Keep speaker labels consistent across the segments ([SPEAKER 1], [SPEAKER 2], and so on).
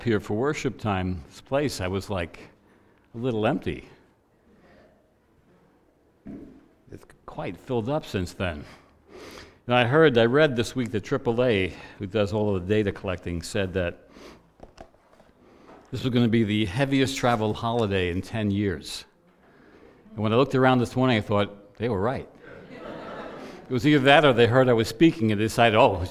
[SPEAKER 1] here for worship time, this place, I was like a little empty. It's quite filled up since then. And I read this week that AAA, who does all of the data collecting, said that this was going to be the heaviest travel holiday in 10 years. And when I looked around this morning, I thought, they were right. It was either that or they heard I was speaking and they decided, oh.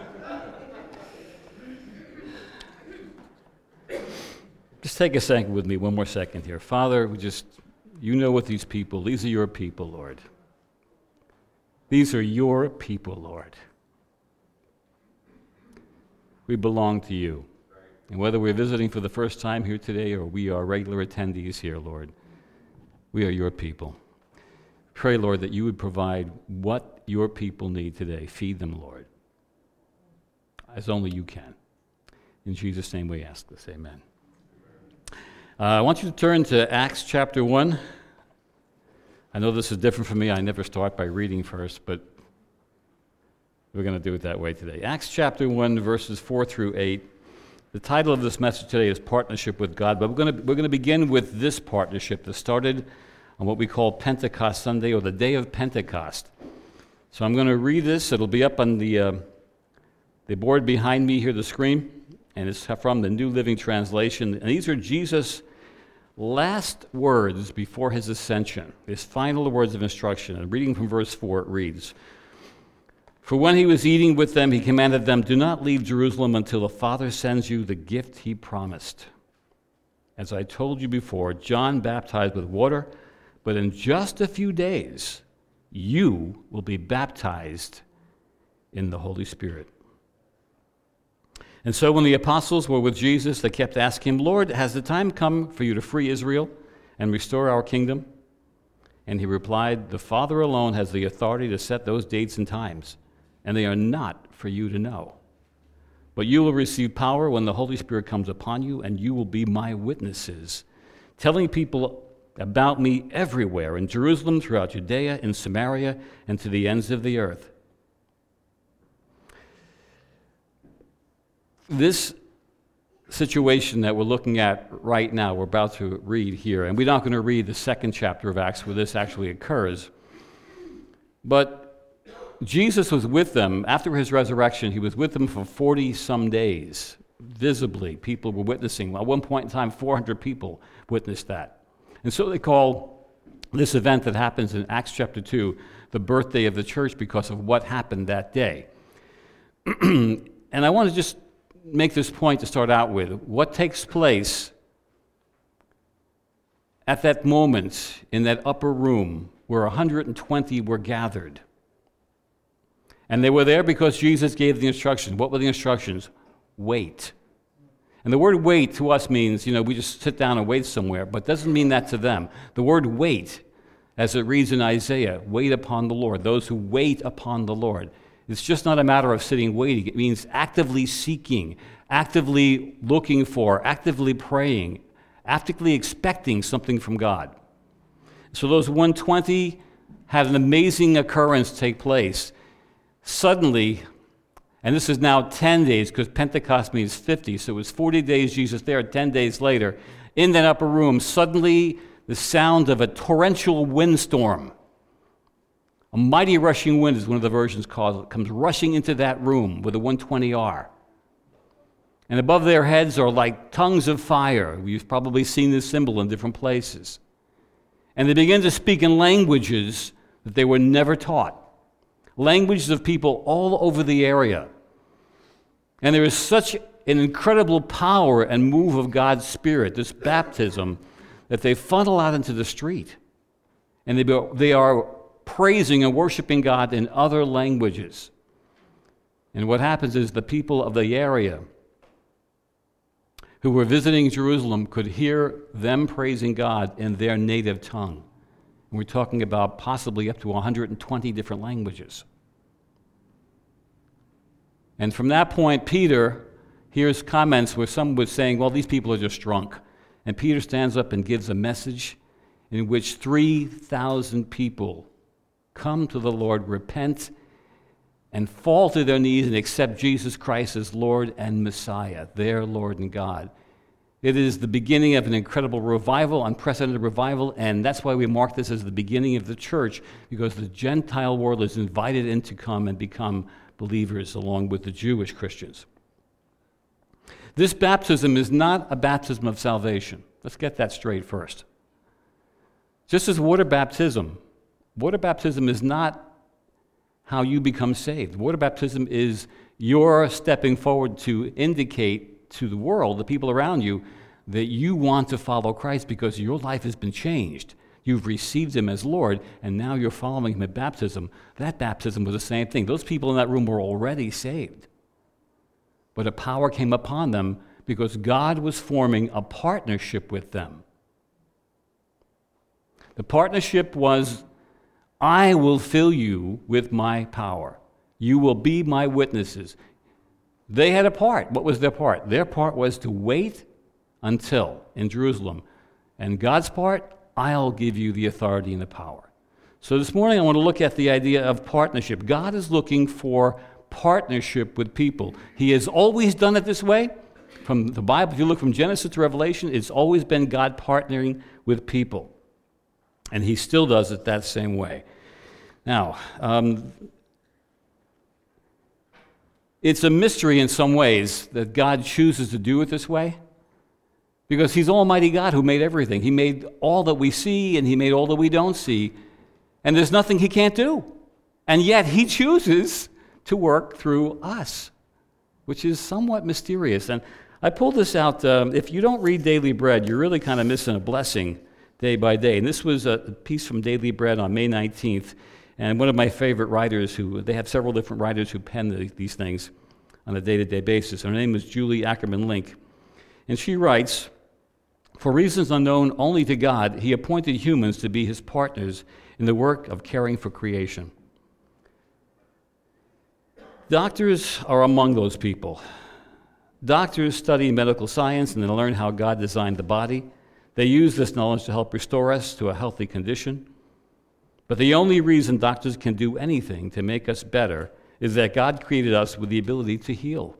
[SPEAKER 1] Just take a second with me, one more second here. Father, you know what these are your people, Lord. These are your people, Lord. We belong to you. And whether we're visiting for the first time here today or we are regular attendees here, Lord, we are your people. Pray, Lord, that you would provide what your people need today. Feed them, Lord, as only you can. In Jesus' name we ask this, amen. I want you to turn to Acts chapter 1. I know this is different for me. I never start by reading first, but we're going to do it that way today. Acts chapter 1, verses 4 through 8. The title of this message today is Partnership with God, but we're going to begin with this partnership that started on what we call Pentecost Sunday, or the day of Pentecost. So I'm going to read this. It'll be up on the board behind me here, the screen, and it's from the New Living Translation. And these are Jesus' last words before his ascension, his final words of instruction. And reading from verse 4, it reads, "For when he was eating with them, he commanded them, 'Do not leave Jerusalem until the Father sends you the gift he promised. As I told you before, John baptized with water, but in just a few days you will be baptized in the Holy Spirit.' And so when the apostles were with Jesus, they kept asking him, 'Lord, has the time come for you to free Israel and restore our kingdom?' And he replied, 'The Father alone has the authority to set those dates and times, and they are not for you to know. But you will receive power when the Holy Spirit comes upon you, and you will be my witnesses, telling people about me everywhere, in Jerusalem, throughout Judea, in Samaria, and to the ends of the earth.'" This situation that we're looking at right now, we're about to read here, and we're not going to read the second chapter of Acts where this actually occurs, but Jesus was with them after his resurrection. He was with them for 40-some days, visibly. People were witnessing. At one point in time, 400 people witnessed that. And so they call this event that happens in Acts chapter 2 the birthday of the church because of what happened that day. And I want to just make this point to start out with. What takes place at that moment in that upper room where 120 were gathered? And they were there because Jesus gave the instructions. What were the instructions? Wait. And the word wait to us means, we just sit down and wait somewhere, but doesn't mean that to them. The word wait, as it reads in Isaiah, wait upon the Lord, those who wait upon the Lord. It's just not a matter of sitting waiting. It means actively seeking, actively looking for, actively praying, actively expecting something from God. So those 120 had an amazing occurrence take place. Suddenly, and this is now 10 days, because Pentecost means 50, so it was 40 days Jesus there, 10 days later, in that upper room, suddenly the sound of a torrential windstorm, a mighty rushing wind is one of the versions called it, comes rushing into that room where the 120 are. And above their heads are like tongues of fire. You've probably seen this symbol in different places. And they begin to speak in languages that they were never taught, languages of people all over the area. And there is such an incredible power and move of God's Spirit, this baptism, that they funnel out into the street. And they are praising and worshiping God in other languages. And what happens is the people of the area who were visiting Jerusalem could hear them praising God in their native tongue. And we're talking about possibly up to 120 different languages. And from that point, Peter hears comments where some was saying, well, these people are just drunk. And Peter stands up and gives a message in which 3,000 people come to the Lord, repent, and fall to their knees and accept Jesus Christ as Lord and Messiah, their Lord and God. It is the beginning of an incredible revival, unprecedented revival, and that's why we mark this as the beginning of the church, because the Gentile world is invited in to come and become believers along with the Jewish Christians. This baptism is not a baptism of salvation. Let's get that straight first. Just as water baptism is not how you become saved. Water baptism is your stepping forward to indicate to the world, the people around you, that you want to follow Christ because your life has been changed. You've received him as Lord, and now you're following him at baptism. That baptism was the same thing. Those people in that room were already saved. But a power came upon them because God was forming a partnership with them. The partnership was, I will fill you with my power. You will be my witnesses. They had a part. What was their part? Their part was to wait until in Jerusalem. And God's part, I'll give you the authority and the power. So this morning I want to look at the idea of partnership. God is looking for partnership with people. He has always done it this way. From the Bible, if you look from Genesis to Revelation, it's always been God partnering with people. And he still does it that same way. Now, it's a mystery in some ways that God chooses to do it this way, because he's Almighty God who made everything. He made all that we see, and he made all that we don't see, and there's nothing he can't do. And yet he chooses to work through us, which is somewhat mysterious. And I pulled this out. If you don't read Daily Bread, you're really kind of missing a blessing day by day. And this was a piece from Daily Bread on May 19th. And one of my favorite writers, they have several different writers who pen these things on a day-to-day basis. Her name is Julie Ackerman Link. And she writes, for reasons unknown only to God, he appointed humans to be his partners in the work of caring for creation. Doctors are among those people. Doctors study medical science and they learn how God designed the body. They use this knowledge to help restore us to a healthy condition. But the only reason doctors can do anything to make us better is that God created us with the ability to heal.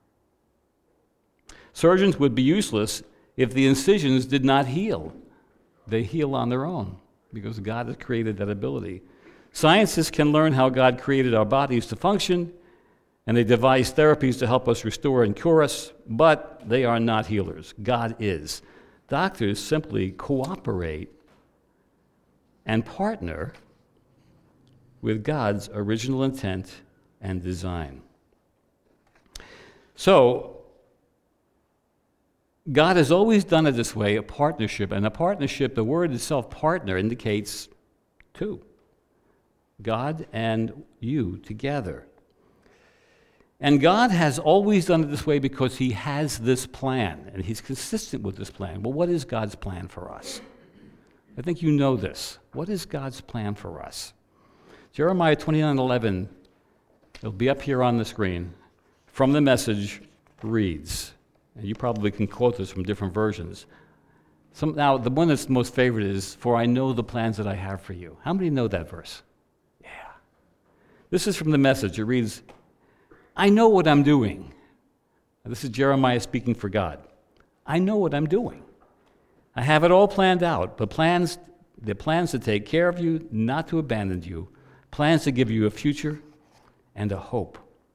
[SPEAKER 1] Surgeons would be useless if the incisions did not heal. They heal on their own because God has created that ability. Scientists can learn how God created our bodies to function, and they devise therapies to help us restore and cure us, but they are not healers. God is. Doctors simply cooperate and partner with God's original intent and design. So, God has always done it this way, a partnership. And a partnership, the word itself, partner, indicates two. God and you together. And God has always done it this way because he has this plan, and he's consistent with this plan. Well, what is God's plan for us? I think you know this. What is God's plan for us? Jeremiah 29:11, it'll be up here on the screen, from the Message reads, and you probably can quote this from different versions. Now, the one that's most favorite is, for I know the plans that I have for you. How many know that verse? Yeah. This is from the Message. It reads, I know what I'm doing. Now, this is Jeremiah speaking for God. I know what I'm doing. I have it all planned out, but the plans to take care of you, not to abandon you, plans to give you a future and a hope.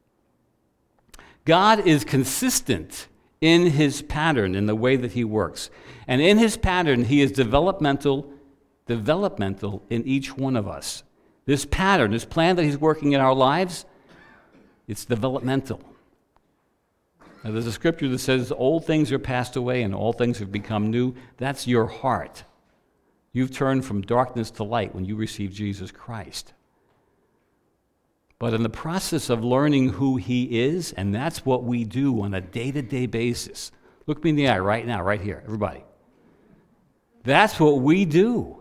[SPEAKER 1] God is consistent in his pattern, in the way that he works. And in his pattern, he is developmental in each one of us. This pattern, this plan that he's working in our lives, it's developmental. Now, there's a scripture that says, old things are passed away and all things have become new. That's your heart. You've turned from darkness to light when you received Jesus Christ. But in the process of learning who he is, and that's what we do on a day-to-day basis. Look me in the eye right now, right here, everybody. That's what we do.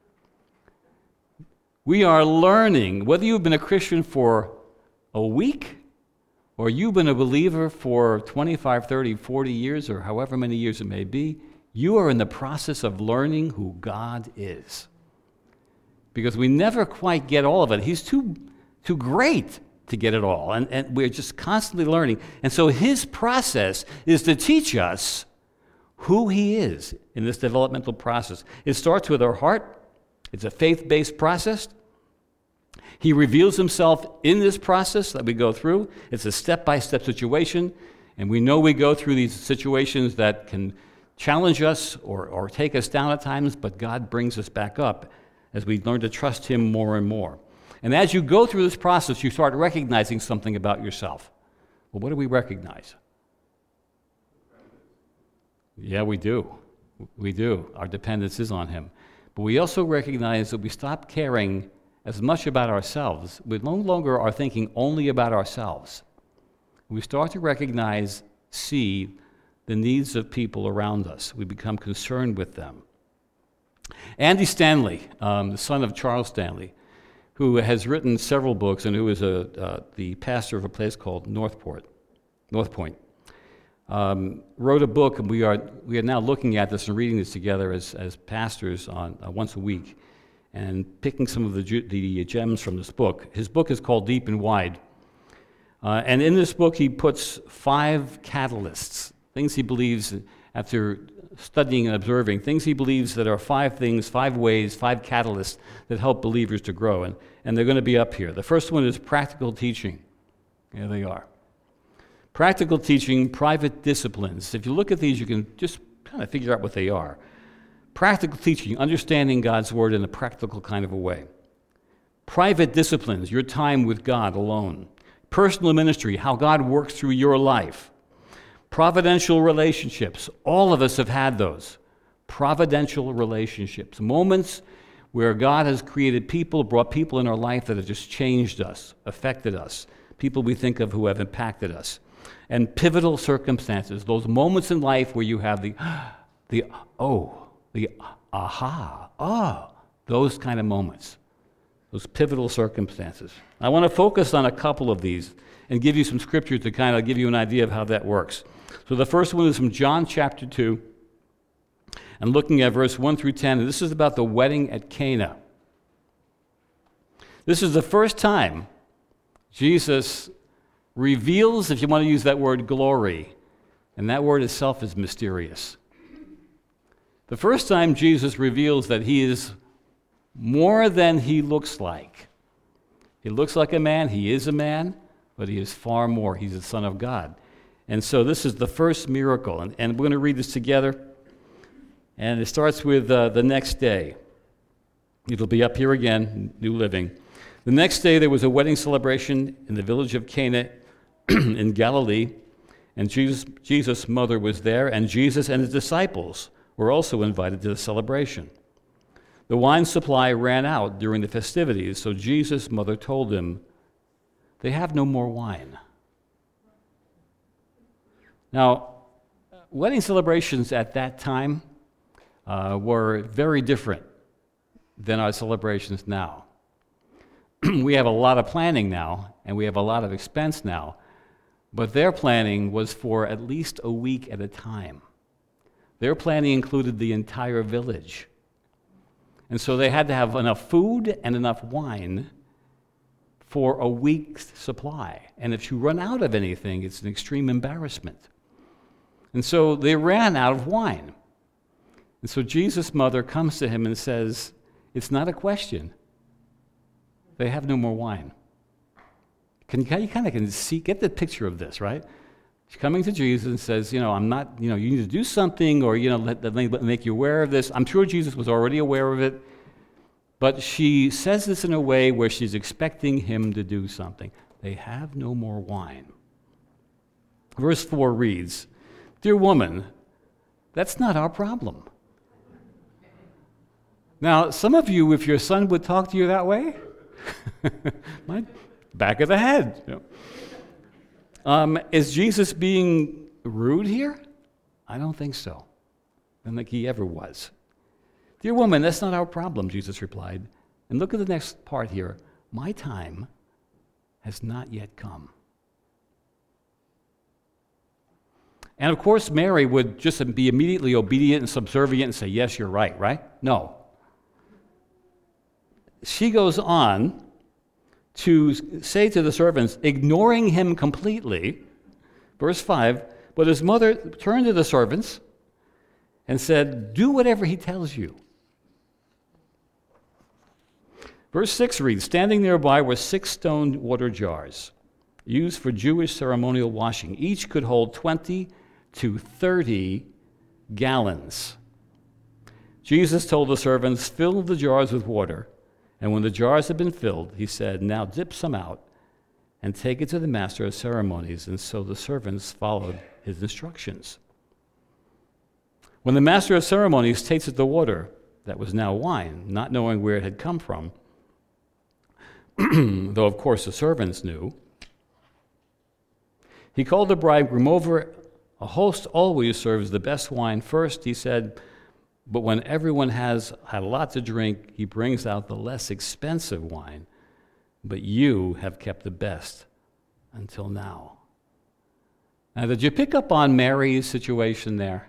[SPEAKER 1] We are learning, whether you've been a Christian for a week, or you've been a believer for 25, 30, 40 years, or however many years it may be, you are in the process of learning who God is. Because we never quite get all of it. He's too great to get it all, and we're just constantly learning. And so his process is to teach us who he is in this developmental process. It starts with our heart. It's a faith-based process. He reveals himself in this process that we go through. It's a step-by-step situation, and we know we go through these situations that can challenge us or take us down at times, but God brings us back up as we learn to trust him more and more. And as you go through this process, you start recognizing something about yourself. Well, what do we recognize? Yeah, we do. We do. Our dependence is on him. But we also recognize that we stop caring as much about ourselves. We no longer are thinking only about ourselves. We start to recognize, see the needs of people around us. We become concerned with them. Andy Stanley, the son of Charles Stanley, who has written several books and who is the pastor of a place called North Point, wrote a book, and we are now looking at this and reading this together as pastors on once a week, and picking some of the gems from this book. His book is called Deep and Wide, and in this book he puts 5 catalysts, things he believes after studying and observing, things he believes that are 5 things, 5 ways, 5 catalysts that help believers to grow, and they're going to be up here. The first one is practical teaching. Here they are. Practical teaching, private disciplines. If you look at these, you can just kind of figure out what they are. Practical teaching, understanding God's word in a practical kind of a way. Private disciplines, your time with God alone. Personal ministry, how God works through your life. Providential relationships, all of us have had those. Providential relationships, moments where God has created people, brought people in our life that have just changed us, affected us, people we think of who have impacted us. And pivotal circumstances, those moments in life where you have the aha, those kind of moments, those pivotal circumstances. I want to focus on a couple of these and give you some scripture to kind of give you an idea of how that works. So the first one is from John chapter 2, and looking at verse 1 through 10, and this is about the wedding at Cana. This is the first time Jesus reveals, if you want to use that word, glory, and that word itself is mysterious. The first time Jesus reveals that he is more than he looks like. He looks like a man, he is a man, but he is far more. He's the Son of God. And so this is the first miracle, and we're going to read this together. And it starts with the next day. It'll be up here again, New Living. The next day there was a wedding celebration in the village of Cana in Galilee, and Jesus' mother was there, and Jesus and his disciples were also invited to the celebration. The wine supply ran out during the festivities, so Jesus' mother told him, "They have no more wine." Now, wedding celebrations at that time were very different than our celebrations now. We have a lot of planning now, and we have a lot of expense now, but their planning was for at least a week at a time. Their planning included the entire village. And so they had to have enough food and enough wine for a week's supply. And if you run out of anything, it's an extreme embarrassment. And so they ran out of wine. And so Jesus' mother comes to him and says, "It's not a question. They have no more wine." You kind of can see, get the picture of this, right? She's coming to Jesus and says, I'm not, you need to do something, or, let me make you aware of this. I'm sure Jesus was already aware of it, but she says this in a way where she's expecting him to do something. They have no more wine. Verse 4 reads, "Dear woman, that's not our problem." Now, some of you, if your son would talk to you that way, my back of the head. Is Jesus being rude here? I don't think so. I don't think he ever was. "Dear woman, that's not our problem," Jesus replied. And look at the next part here. "My time has not yet come." And of course, Mary would just be immediately obedient and subservient and say, "Yes, you're right?" No. She goes on to say to the servants, ignoring him completely, verse 5, but his mother turned to the servants and said, do whatever he tells you. Verse 6 reads, standing nearby were 6 stone water jars used for Jewish ceremonial washing. Each could hold 20 to 30 gallons. Jesus told the servants, fill the jars with water. And when the jars had been filled, he said, now dip some out and take it to the master of ceremonies. And so the servants followed his instructions. When the master of ceremonies tasted the water that was now wine, not knowing where it had come from, though of course the servants knew, he called the bridegroom over. A host always serves the best wine first, he said, but when everyone has had a lot to drink, he brings out the less expensive wine. But you have kept the best until now. Now, did you pick up on Mary's situation there?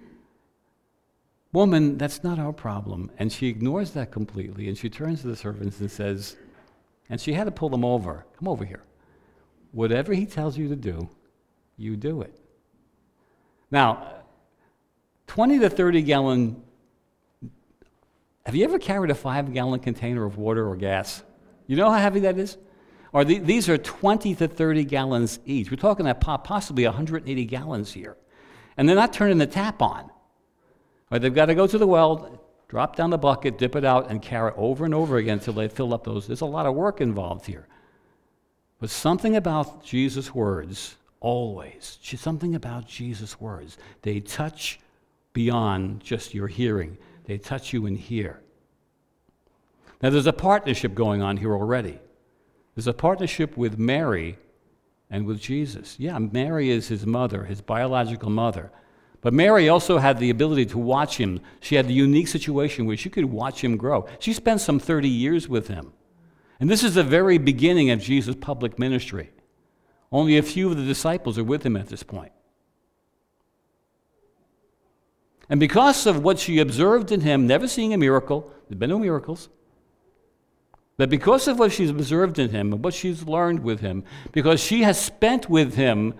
[SPEAKER 1] Woman, that's not our problem. And she ignores that completely, and she turns to the servants and says, and she had to pull them over. Come over here. Whatever he tells you to do, you do it. Now, 20 to 30 gallon, have you ever carried a 5-gallon container of water or gas? You know how heavy that is? Or these are 20 to 30 gallons each. We're talking about possibly 180 gallons here. And they're not turning the tap on. Right, they've got to go to the well, drop down the bucket, dip it out, and carry it over and over again until they fill up those. There's a lot of work involved here. But something about Jesus' words, always, something about Jesus' words, they touch beyond just your hearing. They touch you in here. Now, there's a partnership going on here already. There's a partnership with Mary and with Jesus. Yeah, Mary is his mother, his biological mother. But Mary also had the ability to watch him. She had the unique situation where she could watch him grow. She spent some 30 years with him. And this is the very beginning of Jesus' public ministry. Only a few of the disciples are with him at this point. And because of what she observed in him, never seeing a miracle, there've been no miracles, but because of what she's observed in him and what she's learned with him, because she has spent with him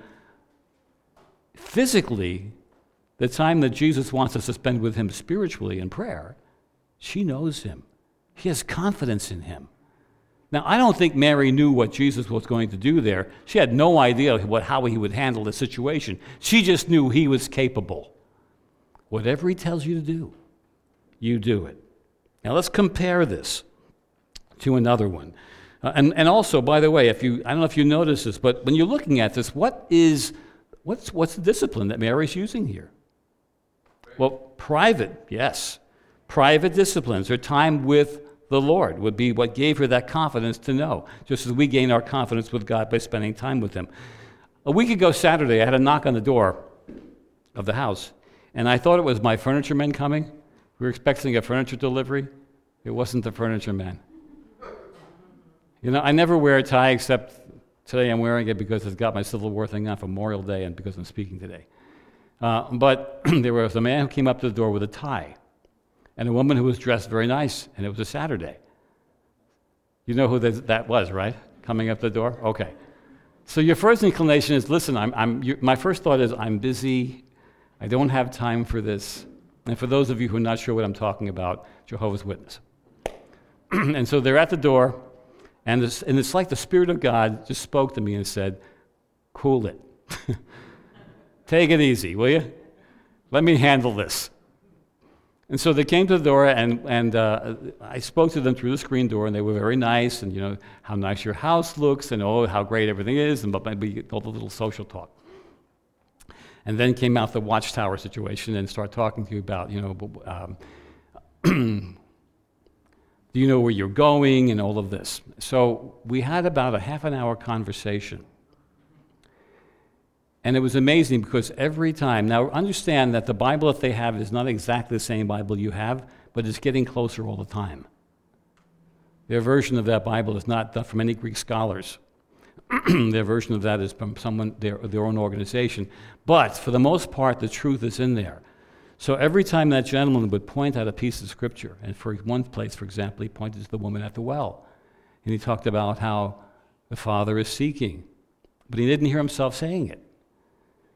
[SPEAKER 1] physically the time that Jesus wants us to spend with him spiritually in prayer, she knows him. She has confidence in him. Now, I don't think Mary knew what Jesus was going to do there. She had no idea how he would handle the situation. She just knew he was capable. Whatever he tells you to do, you do it. Now, let's compare this to another one. And also, by the way, I don't know if you notice this, but when you're looking at this, what's the discipline that Mary's using here? Well, private, yes. Private disciplines, or time with the Lord, would be what gave her that confidence to know, just as we gain our confidence with God by spending time with him. A week ago Saturday, I had a knock on the door of the house, and I thought it was my furniture man coming. We were expecting a furniture delivery. It wasn't the furniture man. You know, I never wear a tie except today I'm wearing it because it's got my Civil War thing on for Memorial Day and because I'm speaking today. But there was a man who came up to the door with a tie and a woman who was dressed very nice, and it was a Saturday. You know who that was, right? Coming up the door? Okay. So your first inclination is, listen, my first thought is, I'm busy. I don't have time for this. And for those of you who are not sure what I'm talking about, Jehovah's Witness. And so they're at the door, and it's like the Spirit of God just spoke to me and said, cool it. Take it easy, will you? Let me handle this. And so they came to the door, and I spoke to them through the screen door, and they were very nice, and, you know, how nice your house looks, and oh, how great everything is, and maybe all the little social talk. And then came out the Watchtower situation and start talking to you about, you know, do you know where you're going, and all of this. So we had about a half an hour conversation. And it was amazing because every time, now understand that the Bible that they have is not exactly the same Bible you have, but it's getting closer all the time. Their version of that Bible is not from any Greek scholars. Their version of that is from someone, their own organization. But for the most part, the truth is in there. So every time that gentleman would point out a piece of scripture, and for one place, for example, he pointed to the woman at the well, and he talked about how the Father is seeking, but he didn't hear himself saying it.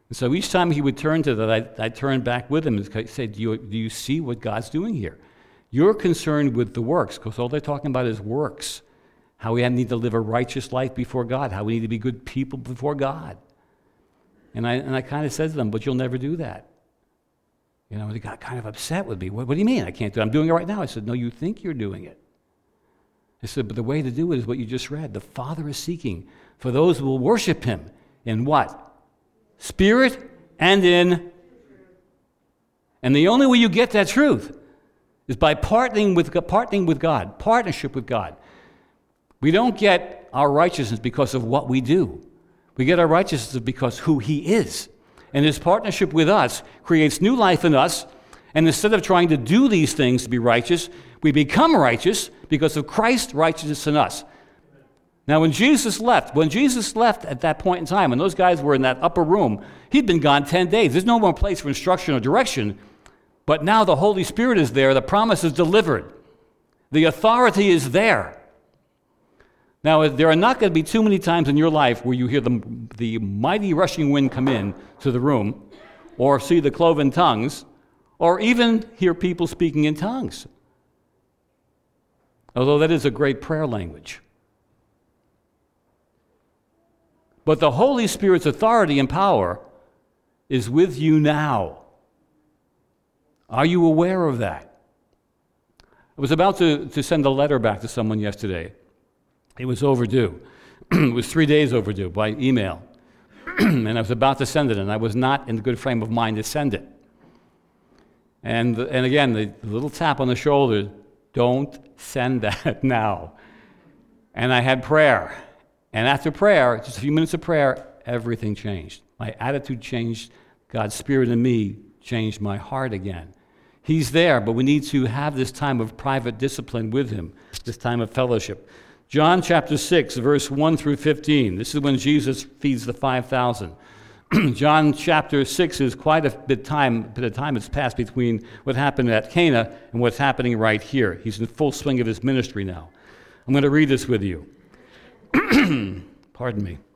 [SPEAKER 1] And so each time he would turn to that, I'd turn back with him and say, do you see what God's doing here? You're concerned with the works, because all they're talking about is works. How we need to live a righteous life before God, how we need to be good people before God. And I kind of said to them, but you'll never do that. You know, they got kind of upset with me. What do you mean I can't do it? I'm doing it right now. I said, no, you think you're doing it. I said, but the way to do it is what you just read. The Father is seeking for those who will worship him in what? Spirit and in. And the only way you get that truth is by partnering with God, partnership with God. We don't get our righteousness because of what we do. We get our righteousness because who he is. And his partnership with us creates new life in us. And instead of trying to do these things to be righteous, we become righteous because of Christ's righteousness in us. Now, when Jesus left at that point in time, when those guys were in that upper room, he'd been gone 10 days. There's no more place for instruction or direction. But now the Holy Spirit is there. The promise is delivered. The authority is there. Now, there are not going to be too many times in your life where you hear the mighty rushing wind come in to the room, or see the cloven tongues, or even hear people speaking in tongues. Although that is a great prayer language. But the Holy Spirit's authority and power is with you now. Are you aware of that? I was about to send a letter back to someone yesterday. It was overdue. It was 3 days overdue by email. And I was about to send it, and I was not in the good frame of mind to send it. And again, the little tap on the shoulder, don't send that now. And I had prayer. And after prayer, just a few minutes of prayer, everything changed. My attitude changed. God's Spirit in me changed my heart again. He's there, but we need to have this time of private discipline with him, this time of fellowship. John chapter 6, verse 1 through 15. This is when Jesus feeds the 5,000. John chapter 6 is quite a bit of time has passed between what happened at Cana and what's happening right here. He's in full swing of his ministry now. I'm going to read this with you. Pardon me.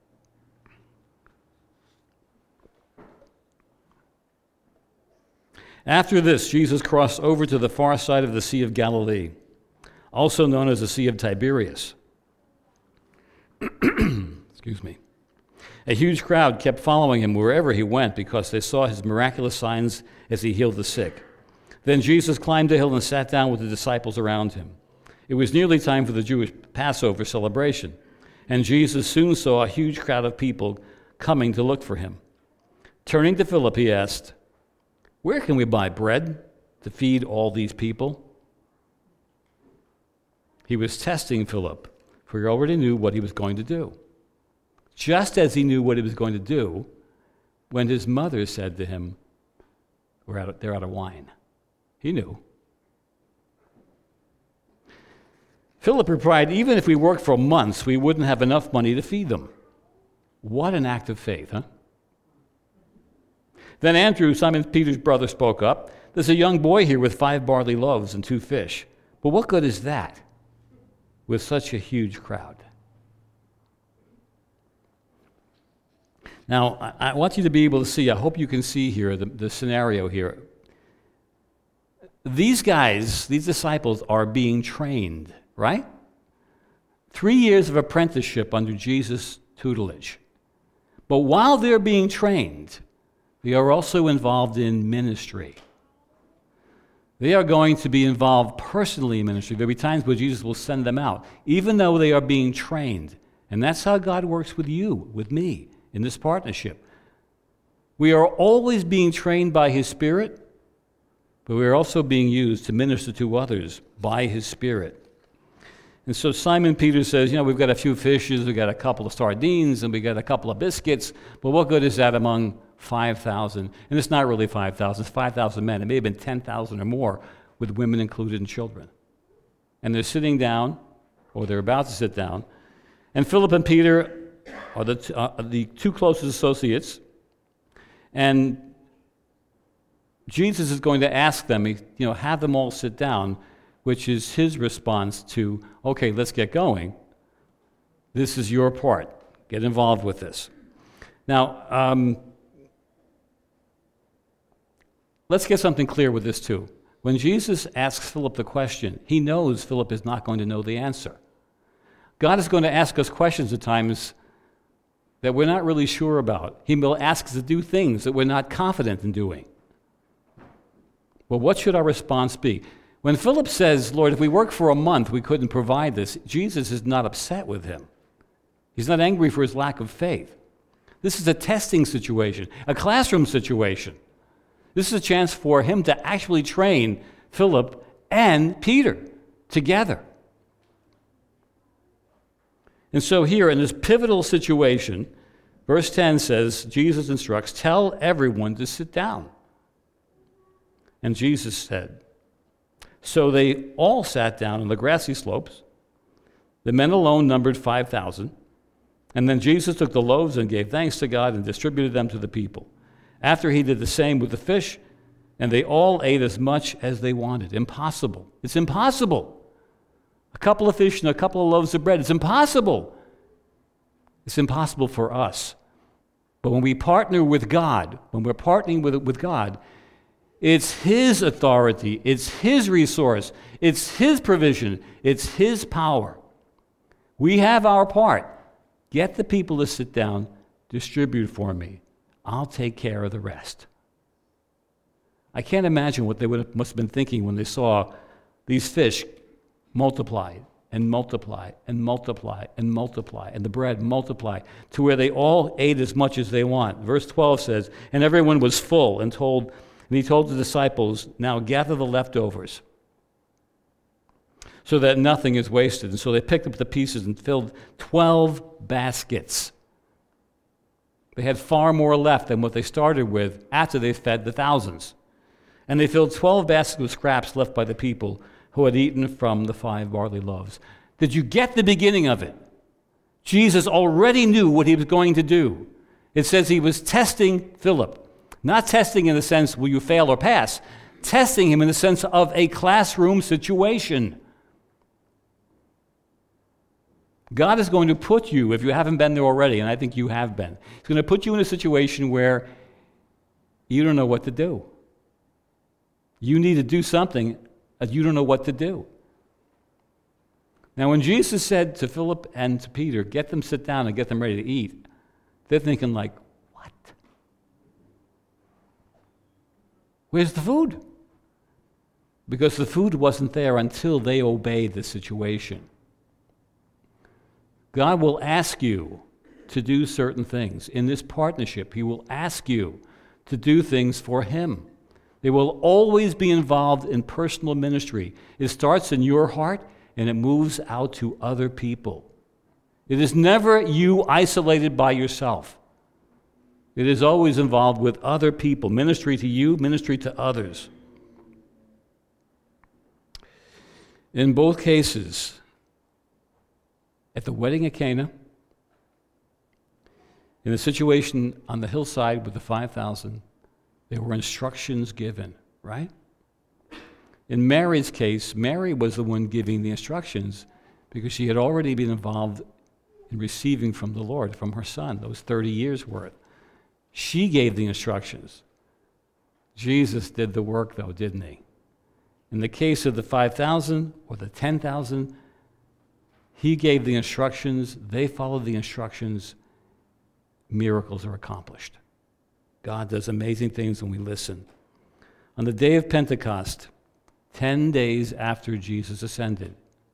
[SPEAKER 1] After this, Jesus crossed over to the far side of the Sea of Galilee, also known as the Sea of Tiberias. Excuse me. A huge crowd kept following him wherever he went because they saw his miraculous signs as he healed the sick. Then Jesus climbed a hill and sat down with the disciples around him. It was nearly time for the Jewish Passover celebration, and Jesus soon saw a huge crowd of people coming to look for him. Turning to Philip, he asked, "Where can we buy bread to feed all these people?" He was testing Philip, for he already knew what he was going to do. Just as he knew what he was going to do when his mother said to him, they're out of wine. He knew. Philip replied, "Even if we worked for months, we wouldn't have enough money to feed them." What an act of faith, huh? Then Andrew, Simon Peter's brother, spoke up. "There's a young boy here with 5 barley loaves and 2 fish. But what good is that with such a huge crowd?" Now, I want you to be able to see, I hope you can see here the scenario here. These guys, these disciples, are being trained, right? 3 years of apprenticeship under Jesus' tutelage. But while they're being trained, they are also involved in ministry. They are going to be involved personally in ministry. There'll be times where Jesus will send them out, even though they are being trained. And that's how God works with you, with me, in this partnership. We are always being trained by his Spirit, but we are also being used to minister to others by his Spirit. And so Simon Peter says, we've got a few fishes, we've got a couple of sardines, and we've got a couple of biscuits, but what good is that among 5,000? And it's not really 5,000, it's 5,000 men. It may have been 10,000 or more, with women included and children. And they're sitting down, or they're about to sit down, and Philip and Peter are the 2 closest associates, and Jesus is going to ask them, have them all sit down, which is his response to, okay, let's get going. This is your part. Get involved with this. Now, let's get something clear with this too. When Jesus asks Philip the question, he knows Philip is not going to know the answer. God is going to ask us questions at times that we're not really sure about. He will ask us to do things that we're not confident in doing. Well, what should our response be? When Philip says, Lord, if we worked for a month, we couldn't provide this, Jesus is not upset with him. He's not angry for his lack of faith. This is a testing situation, a classroom situation. This is a chance for him to actually train Philip and Peter together. And so here, in this pivotal situation, verse 10 says, Jesus instructs, tell everyone to sit down. And Jesus said, so they all sat down on the grassy slopes. The men alone numbered 5,000. And then Jesus took the loaves and gave thanks to God and distributed them to the people. After he did the same with the fish, and they all ate as much as they wanted. Impossible. It's impossible. A couple of fish and a couple of loaves of bread. It's impossible. It's impossible for us. But when we partner with God, when we're partnering with God, it's His authority, it's His resource, it's His provision, it's His power. We have our part. Get the people to sit down, distribute for me. I'll take care of the rest. I can't imagine what they must have been thinking when they saw these fish multiplied and multiply and multiply and multiply, and the bread multiply to where they all ate as much as they want. Verse 12 says, and everyone was full, and he told the disciples, now gather the leftovers so that nothing is wasted. And so they picked up the pieces and filled 12 baskets. They had far more left than what they started with after they fed the thousands. And they filled 12 baskets with scraps left by the people who had eaten from the 5 barley loaves. Did you get the beginning of it? Jesus already knew what he was going to do. It says he was testing Philip. Not testing in the sense, will you fail or pass? Testing him in the sense of a classroom situation. God is going to put you, if you haven't been there already, and I think you have been, He's going to put you in a situation where you don't know what to do. You need to do something that you don't know what to do. Now, when Jesus said to Philip and to Peter, get them sit down and get them ready to eat, they're thinking like, what? Where's the food? Because the food wasn't there until they obeyed the situation. God will ask you to do certain things. In this partnership, He will ask you to do things for Him. They will always be involved in personal ministry. It starts in your heart and it moves out to other people. It is never you isolated by yourself. It is always involved with other people. Ministry to you, ministry to others. In both cases, at the wedding at Cana, in the situation on the hillside with the 5,000, there were instructions given, right? In Mary's case, Mary was the one giving the instructions because she had already been involved in receiving from the Lord, from her son, those 30 years worth. She gave the instructions. Jesus did the work, though, didn't He? In the case of the 5,000 or the 10,000, He gave the instructions, they followed the instructions, miracles are accomplished. God does amazing things when we listen. On the day of Pentecost, 10 days after Jesus ascended,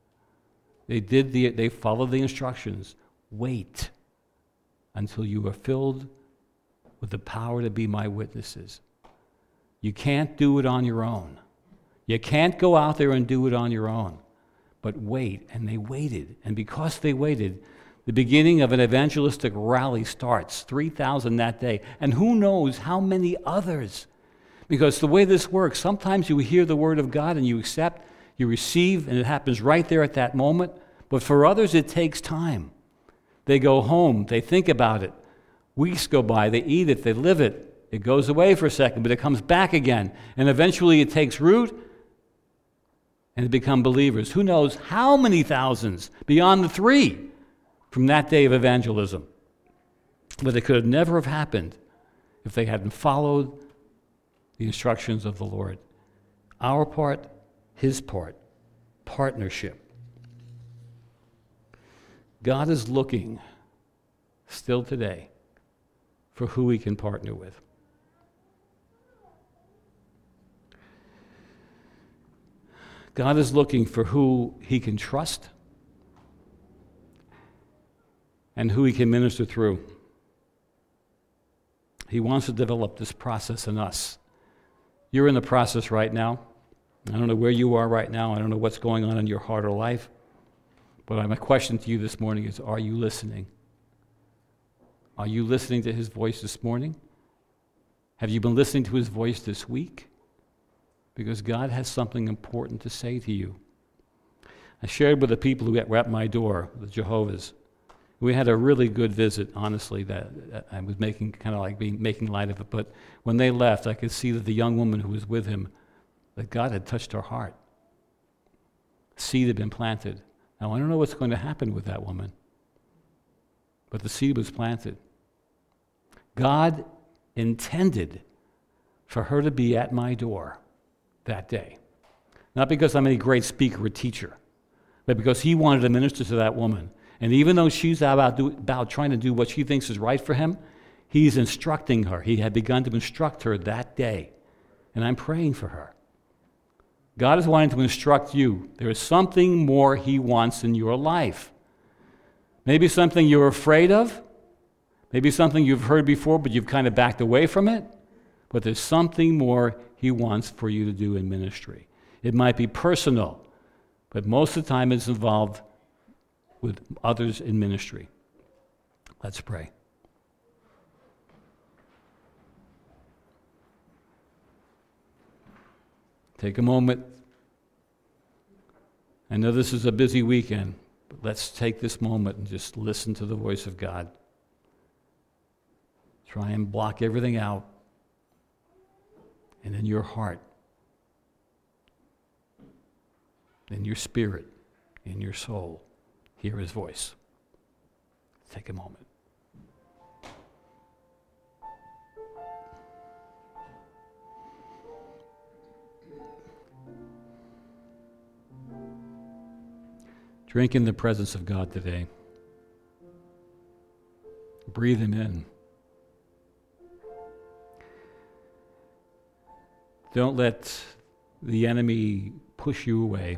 [SPEAKER 1] they followed the instructions. Wait until you are filled with the power to be my witnesses. You can't do it on your own. You can't go out there and do it on your own. But wait, and they waited. And because they waited, the beginning of an evangelistic rally starts, 3,000 that day. And who knows how many others? Because the way this works, sometimes you hear the word of God and you accept, you receive, and it happens right there at that moment. But for others, it takes time. They go home, they think about it. Weeks go by, they eat it, they live it. It goes away for a second, but it comes back again. And eventually it takes root, and they become believers. Who knows how many thousands beyond the 3 from that day of— but it could never have happened if they hadn't followed the instructions of the Lord. Our part, his part, partnership. God is looking still today for who he can partner with. God is looking for who he can trust and who he can minister through. He wants to develop this process in us. You're in the process right now. I don't know where you are right now. I don't know what's going on in your heart or life. But my question to you this morning is, are you listening? Are you listening to his voice this morning? Have you been listening to his voice this week? Because God has something important to say to you. I shared with the people who were at my door, the Jehovah's. We had a really good visit, honestly, that I was making light of it. But when they left, I could see that the young woman who was with him, that God had touched her heart. Seed had been planted. Now, I don't know what's going to happen with that woman, but the seed was planted. God intended for her to be at my door that day. Not because I'm any great speaker or teacher, but because he wanted to minister to that woman. And even though she's about trying to do what she thinks is right for him, he's instructing her. He had begun to instruct her that day. And I'm praying for her. God is wanting to instruct you. There is something more he wants in your life. Maybe something you're afraid of. Maybe something you've heard before, but you've kind of backed away from it. But there's something more he wants for you to do in ministry. It might be personal, but most of the time it's involved with others in ministry. Let's pray. Take a moment. I know this is a busy weekend, but let's take this moment and just listen to the voice of God. Try and block everything out. And in your heart, in your spirit, in your soul, hear his voice. Take a moment. Drink in the presence of God today. Breathe him in. Don't let the enemy push you away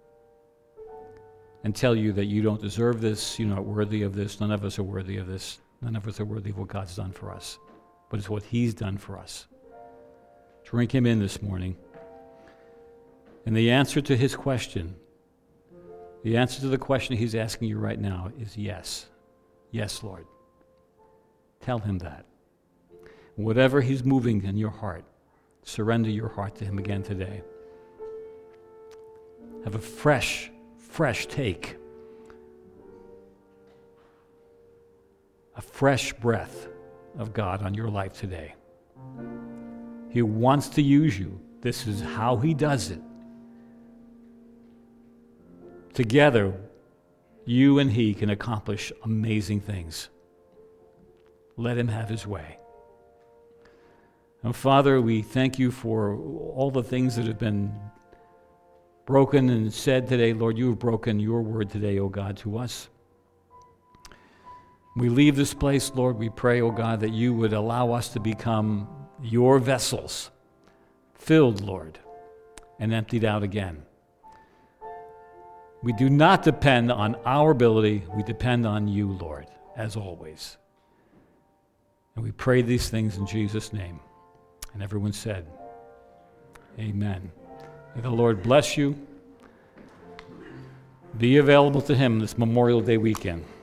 [SPEAKER 1] and tell you that you don't deserve this, you're not worthy of this, none of us are worthy of this, none of us are worthy of what God's done for us. But it's what he's done for us. Drink him in this morning. And the answer to his question, the answer to the question he's asking you right now is yes. Yes, Lord. Tell him that. Whatever he's moving in your heart, surrender your heart to him again today. Have a fresh take. A fresh breath of God on your life today. He wants to use you. This is how he does it. Together, you and he can accomplish amazing things. Let him have his way. And Father, we thank you for all the things that have been broken and said today. Lord, you have broken your word today, O God, to us. We leave this place, Lord, we pray, O God, that you would allow us to become your vessels, filled, Lord, and emptied out again. We do not depend on our ability. We depend on you, Lord, as always. And we pray these things in Jesus' name. And everyone said, amen. May the Lord bless you. Be available to him this Memorial Day weekend.